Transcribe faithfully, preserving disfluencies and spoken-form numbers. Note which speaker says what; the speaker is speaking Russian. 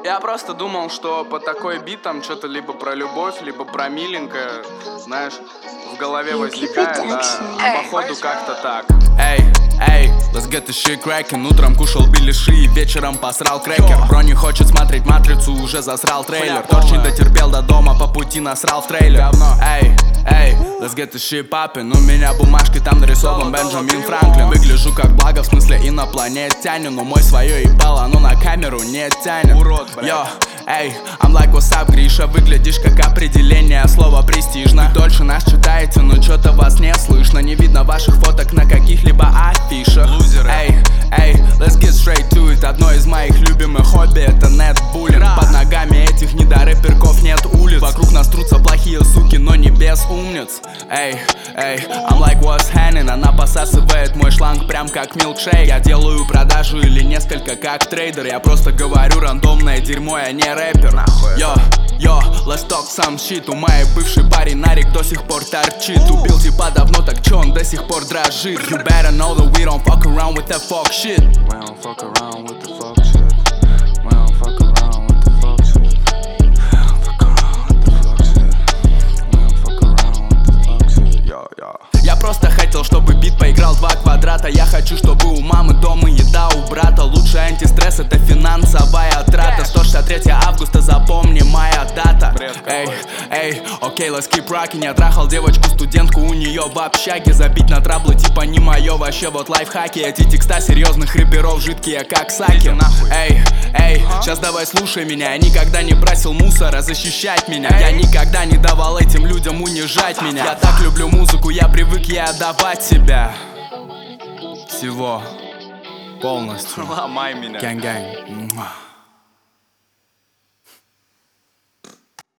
Speaker 1: Я просто думал, что по такой бит там что-то либо про любовь, либо про миленькое, знаешь, в голове возникает, да, а походу как-то так.
Speaker 2: Эй, эй, let's get this shit crackin'. Утром кушал беляши и вечером посрал крекер. Бро не хочет смотреть матрицу, уже засрал трейлер. Торч не дотерпел до дома, по пути насрал в трейлер. Эй, эй, let's get this shit poppin'. У меня бумажки, там нарисован Бенджамин Франклин. Выгляжу как благо, в смысле инопланетянин. Но мой свое ебало, оно на камеру не тянет.
Speaker 1: Урод, блядь.
Speaker 2: Йо, эй, I'm like what's up, Гриша. Выглядишь как определение слова престижно. Вы дольше нас читаете, но чё-то вас не слышно. Не видно ваших фоток на каких-либо афишах.
Speaker 1: Лузеры.
Speaker 2: Эй, эй, let's get straight to it. Одно из моих любимых хобби — это нетбуллинг. Под ногами этих недорэперков нет улиц. Вокруг нас трутся плохие суки, но не без умниц. Эй, эй, I'm like what's happening. Она посасывает мой шланг прям как милкшейк. Я делаю продажу или несколько как трейдер. Я просто говорю рандомное дерьмо, я не рэпер. Йо, йо, let's talk some shit. У моей бывшей парень Нарик до сих пор торчит. Убил типа давно, так чё он до сих пор дрожит? You better know that we don't fuck around with that fuck shit.
Speaker 1: We don't fuck around with the fuck shit. We don't fuck around with the fuck shit. We don't fuck around with the fuck shit. We don't fuck around with the fuck shit. Yo, yo.
Speaker 2: Я просто хотел, чтобы бит поиграл два квадрата. Я хочу, чтобы у мамы дома еда, у брата. Лучший антистресс — это финансовая трата. сто шестьдесят третьего августа, запомни, моя дата. Эй, эй, окей, let's keep rockin'. Я трахал девочку-студентку, у нее в общаге. Забить на траблы типа не мое, вообще вот лайфхаки. Эти текста серьезных рэперов жидкие, как саки. Эй, эй, сейчас давай слушай меня. Я никогда не просил мусора защищать меня. Я никогда не давал этим людям унижать меня. Я так люблю музыку, я привык ей отдавать себя. Всего полностью.
Speaker 1: Ломай меня.
Speaker 2: Gang-gang.